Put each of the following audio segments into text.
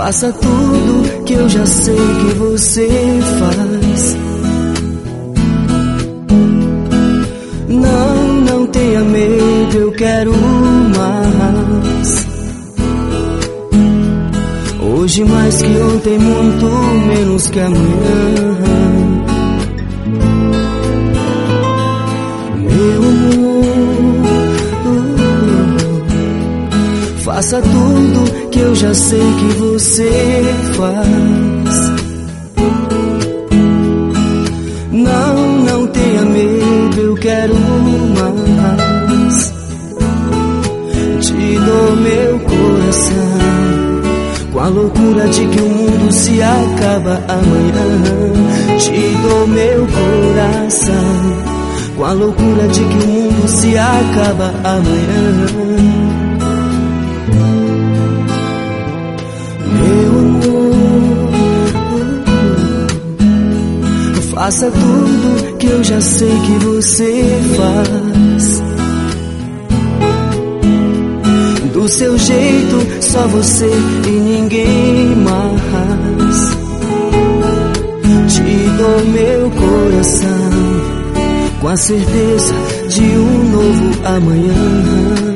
Faça tudo que eu já sei que você faz. Não tenha medo, eu quero mais. Hoje mais que ontem, muito menos que amanhã. Meu amor, faça tudo que eu já sei que você faz. Não tenha medo, eu quero mais. Te dou meu coração, com a loucura de que o mundo se acaba amanhã. Te dou meu coração, com a loucura de que o mundo se acaba amanhã. Meu amor, faça tudo que eu já sei que você faz. Do seu jeito, só você e ninguém mais. Te dou meu coração, com a certeza de um novo amanhã.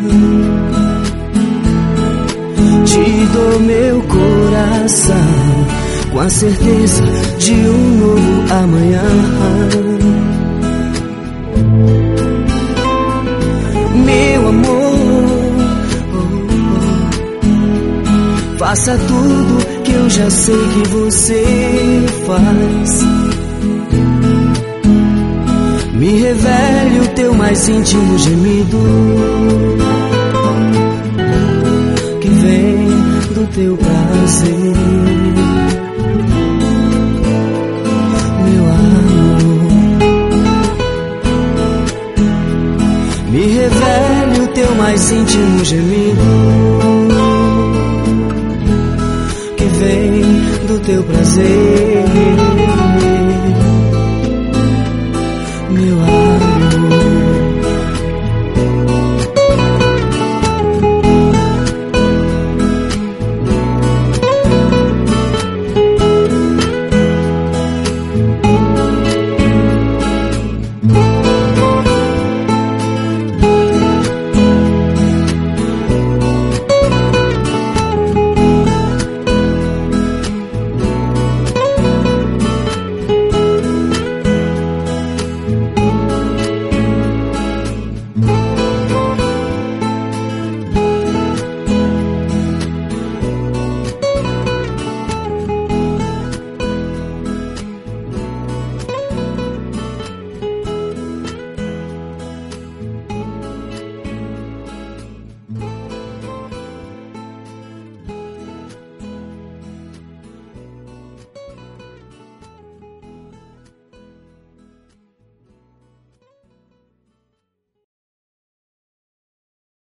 Te dou meu coração, com a certeza de um novo amanhã. Meu amor, faça tudo que eu já sei que você faz. Me revele o teu mais íntimo gemido, que vem do teu prazer. Meu amor, me revele o teu mais íntimo gemido, que vem do teu prazer.